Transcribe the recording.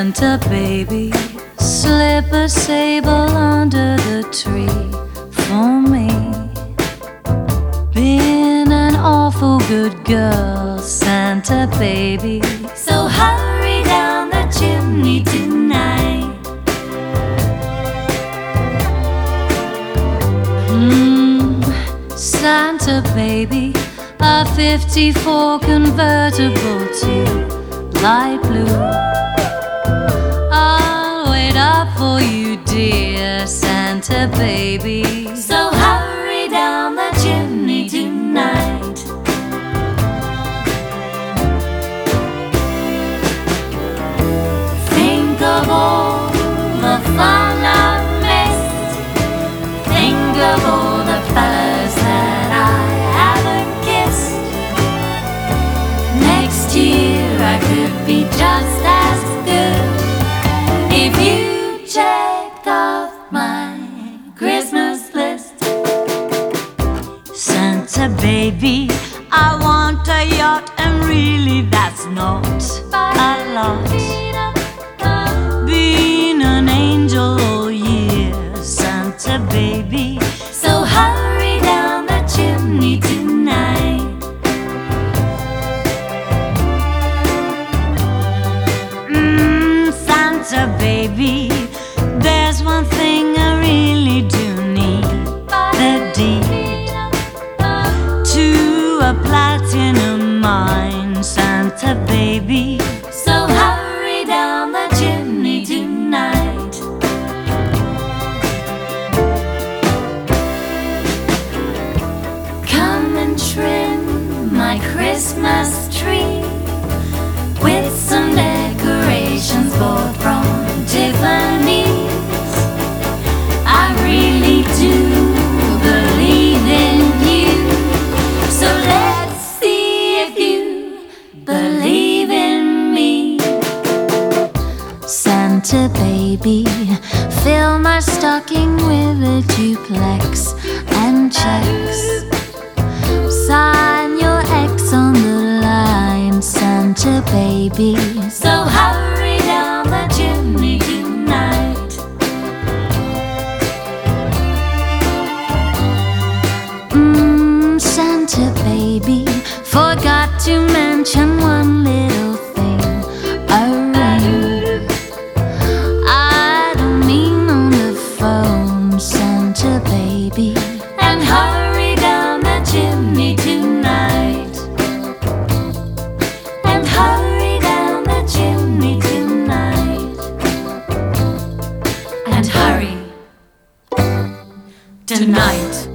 Santa baby, slip a sable under the tree for me. Been an awful good girl, Santa baby, so hurry down the chimney tonight. Santa baby, a 54 convertible to light blue. I'll wait up for you, dear Santa baby, so hurry down the chimney tonight. Think of all the fun I've missed. Think of all the fellas that I haven't kissed. Next year I could be just as good if you checked off my Christmas list. Santa baby, I want a yacht, and really that's not a lot. Been an angel all year, Santa baby, so hurry down the chimney tonight. Santa baby, there's one thing I really do need, the deed to a platinum mine, Santa baby, so hurry down the chimney tonight. Come and trim my Christmas tree with some decorations bought from Tiffany's. I really do believe in you, so let's see if you believe in me. Santa baby, fill my stocking with a duplex and checks. Sign your X on the line, Santa baby, so hurry down the chimney tonight. Santa baby, forgot to mention one little thing, a ring. I don't mean on the phone, Santa baby, and hurry down the chimney tonight. And hurry down the chimney tonight. And hurry tonight.